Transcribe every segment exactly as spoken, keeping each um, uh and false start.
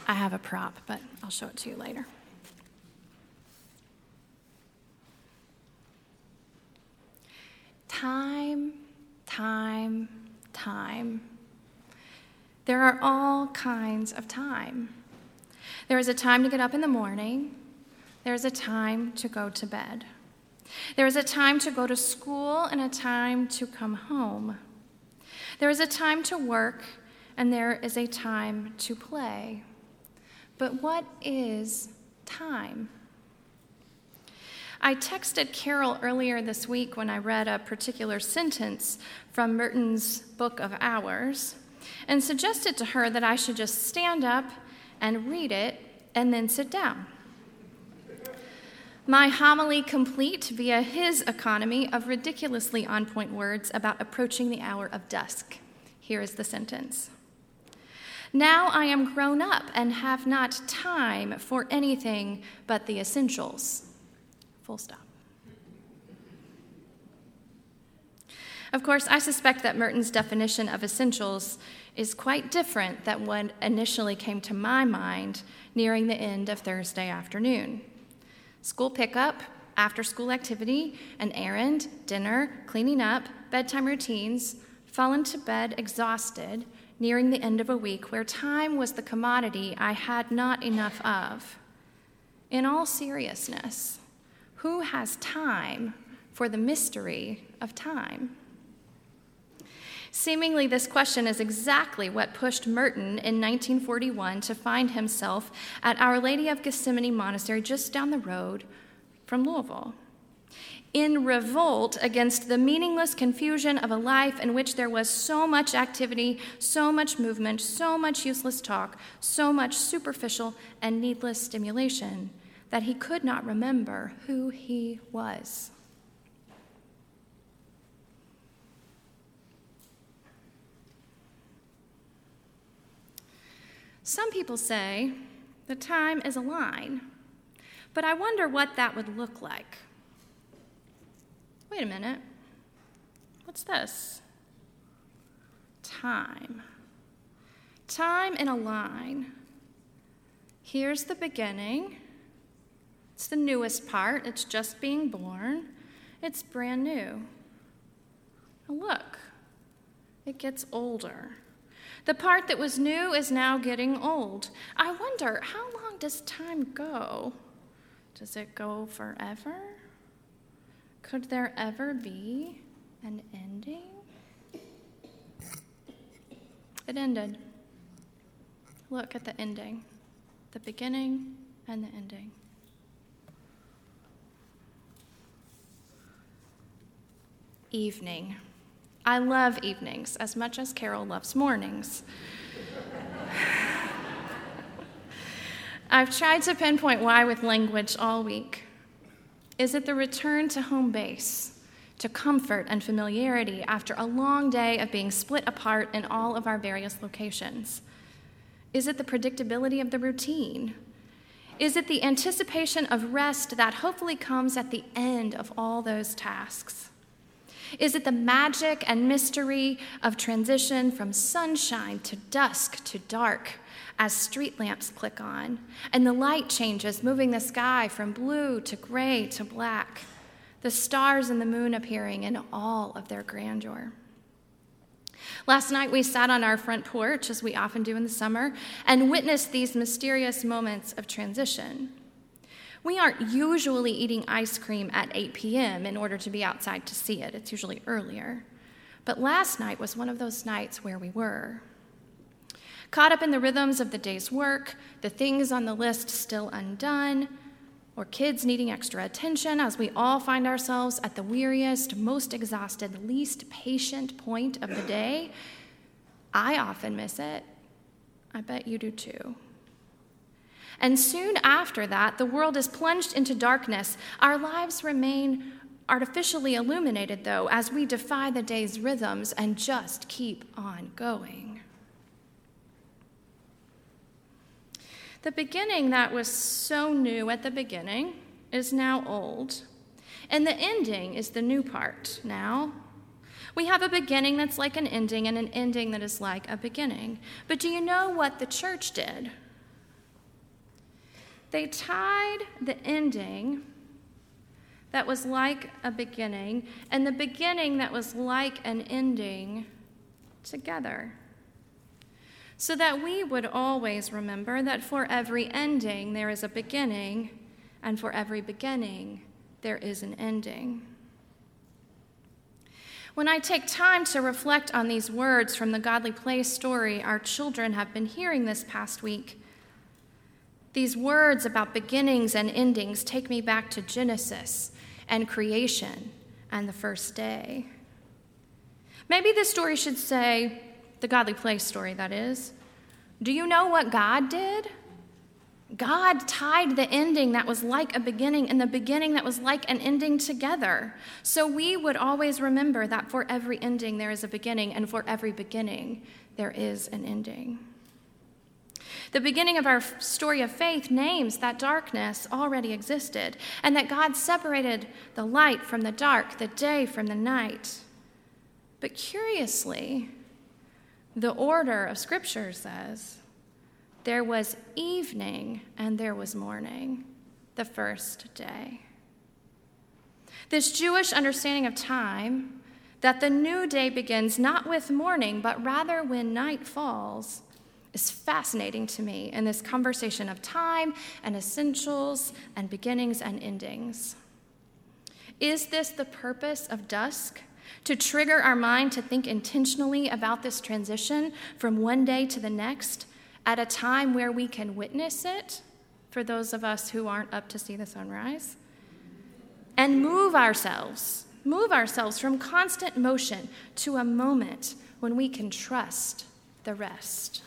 I have a prop, but I'll show it to you later. Time, time, time. There are all kinds of time. There is a time to get up in the morning. There is a time to go to bed. There is a time to go to school and a time to come home. There is a time to work and there is a time to play. But what is time? I texted Carol earlier this week when I read a particular sentence from Merton's Book of Hours and suggested to her that I should just stand up and read it and then sit down. My homily complete via his economy of ridiculously on-point words about approaching the hour of dusk. Here is the sentence. Now I am grown up and have not time for anything but the essentials. Full stop. Of course, I suspect that Merton's definition of essentials is quite different than what initially came to my mind nearing the end of Thursday afternoon. School pickup, after-school activity, an errand, dinner, cleaning up, bedtime routines, fallen to bed exhausted, nearing the end of a week where time was the commodity I had not enough of. In all seriousness, who has time for the mystery of time? Seemingly, this question is exactly what pushed Merton in nineteen forty-one to find himself at Our Lady of Gethsemane Monastery just down the road from Louisville. In revolt against the meaningless confusion of a life in which there was so much activity, so much movement, so much useless talk, so much superficial and needless stimulation, that he could not remember who he was. Some people say that time is a line, but I wonder what that would look like. Wait a minute. What's this? Time. Time in a line. Here's the beginning. It's the newest part. It's just being born. It's brand new. Now look, it gets older. The part that was new is now getting old. I wonder, how long does time go? Does it go forever? Could there ever be an ending? It ended. Look at the ending, the beginning and the ending. Evening. I love evenings as much as Carol loves mornings. I've tried to pinpoint why with language all week. Is it the return to home base, to comfort and familiarity after a long day of being split apart in all of our various locations? Is it the predictability of the routine? Is it the anticipation of rest that hopefully comes at the end of all those tasks? Is it the magic and mystery of transition from sunshine to dusk to dark as street lamps click on and the light changes, moving the sky from blue to gray to black, the stars and the moon appearing in all of their grandeur? Last night we sat on our front porch, as we often do in the summer, and witnessed these mysterious moments of transition. We aren't usually eating ice cream at eight p.m. in order to be outside to see it. It's usually earlier. But last night was one of those nights where we were. Caught up in the rhythms of the day's work, the things on the list still undone, or kids needing extra attention as we all find ourselves at the weariest, most exhausted, least patient point of the day, I often miss it. I bet you do too. And soon after that, the world is plunged into darkness. Our lives remain artificially illuminated, though, as we defy the day's rhythms and just keep on going. The beginning that was so new at the beginning is now old, and the ending is the new part now. We have a beginning that's like an ending and an ending that is like a beginning. But do you know what the church did? They tied the ending that was like a beginning and the beginning that was like an ending together, so that we would always remember that for every ending there is a beginning, and for every beginning there is an ending. When I take time to reflect on these words from the Godly Place story our children have been hearing this past week, these words about beginnings and endings take me back to Genesis and creation and the first day. Maybe this story should say, the Godly Place story, that is, do you know what God did? God tied the ending that was like a beginning and the beginning that was like an ending together. So we would always remember that for every ending there is a beginning, and for every beginning there is an ending. The beginning of our story of faith names that darkness already existed, and that God separated the light from the dark, the day from the night. But curiously, the order of Scripture says, there was evening and there was morning, the first day. This Jewish understanding of time, that the new day begins not with morning, but rather when night falls, is fascinating to me in this conversation of time and essentials and beginnings and endings. Is this the purpose of dusk? To trigger our mind to think intentionally about this transition from one day to the next at a time where we can witness it, for those of us who aren't up to see the sunrise, and move ourselves, move ourselves from constant motion to a moment when we can trust the rest.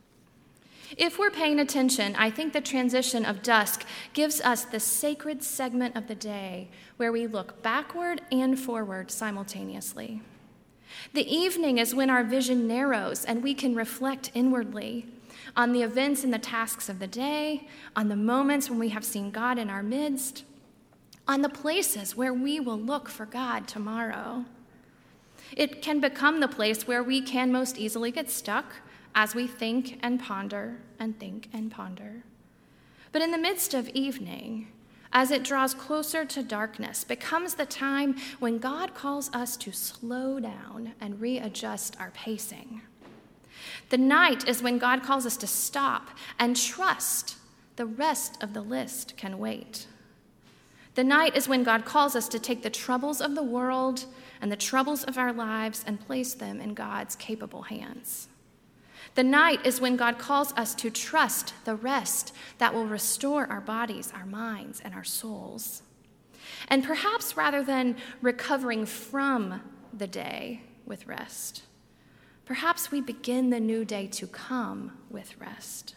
If we're paying attention, I think the transition of dusk gives us the sacred segment of the day where we look backward and forward simultaneously. The evening is when our vision narrows and we can reflect inwardly on the events and the tasks of the day, on the moments when we have seen God in our midst, on the places where we will look for God tomorrow. It can become the place where we can most easily get stuck as we think and ponder and think and ponder. But in the midst of evening, as it draws closer to darkness, becomes the time when God calls us to slow down and readjust our pacing. The night is when God calls us to stop and trust the rest of the list can wait. The night is when God calls us to take the troubles of the world and the troubles of our lives and place them in God's capable hands. The night is when God calls us to trust the rest that will restore our bodies, our minds, and our souls. And perhaps rather than recovering from the day with rest, perhaps we begin the new day to come with rest.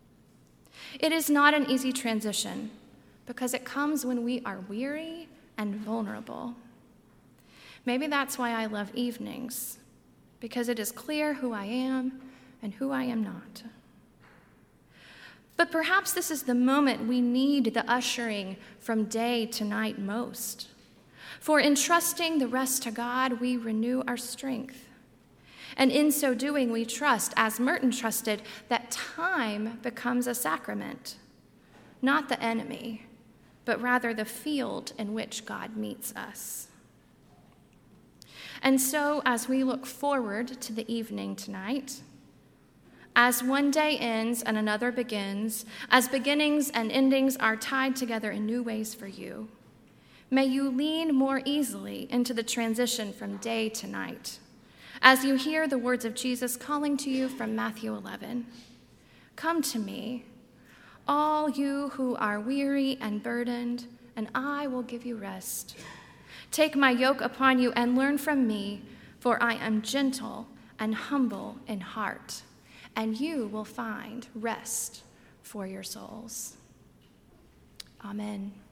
It is not an easy transition because it comes when we are weary and vulnerable. Maybe that's why I love evenings, because it is clear who I am and who I am not. But perhaps this is the moment we need the ushering from day to night most. For in trusting the rest to God, we renew our strength. And in so doing, we trust, as Merton trusted, that time becomes a sacrament, not the enemy, but rather the field in which God meets us. And so, as we look forward to the evening tonight, as one day ends and another begins, as beginnings and endings are tied together in new ways for you, may you lean more easily into the transition from day to night, as you hear the words of Jesus calling to you from Matthew eleven. Come to me, all you who are weary and burdened, and I will give you rest. Take my yoke upon you and learn from me, for I am gentle and humble in heart, and you will find rest for your souls. Amen.